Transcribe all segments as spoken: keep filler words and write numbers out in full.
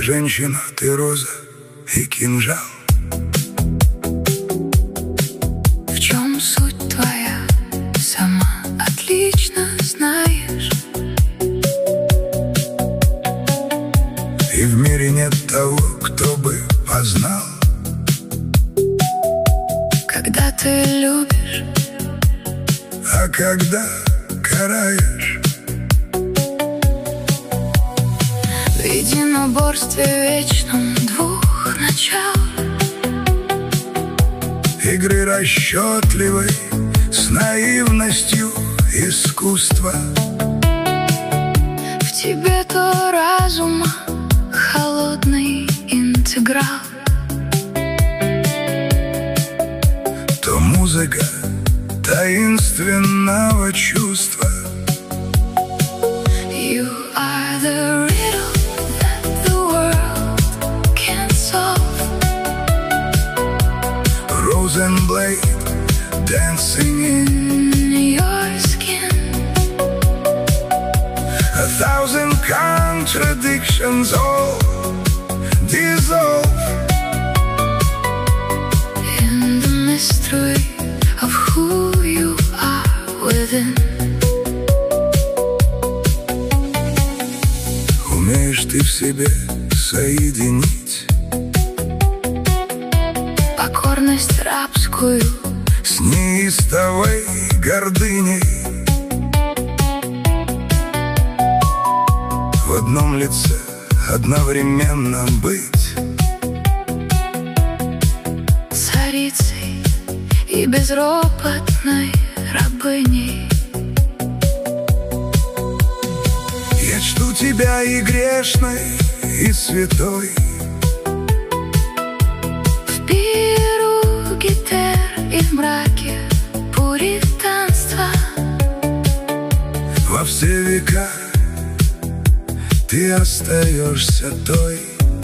женщина, ты роза и кинжал. В чем суть твоя, сама отлично знаешь. И в мире нет того, кто бы познал. Когда ты любишь, а когда караешь. В единоборстве вечном двух начал, игры расчетливой с наивностью искусства. в тебе то разума холодный интеграл, то музыка таинственного чувства. You are the riddle that the world can't solve. Rose and blade dancing In your skin, a thousand contradictions all dissolve in the mystery of who you are within. Умеешь ты в себе соединить Покорность рабскую с неистовой гордыней. В одном лице одновременно быть царицей и безропотной рабыней. Я чту тебя и грешной, и святой. В пиру гитер и в мраке пуританства. Во все века ты остаешься той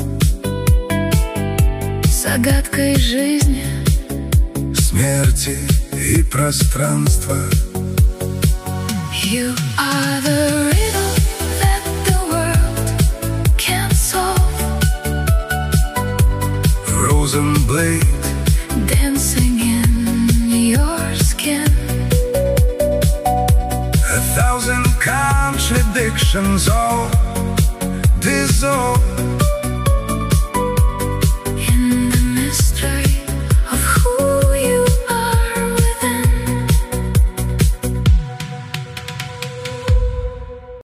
Загадкой жизни, смерти и пространства. You are the riddle that the world can't solve. Rose and blade Dancing in your skin, a thousand contradictions all dissolve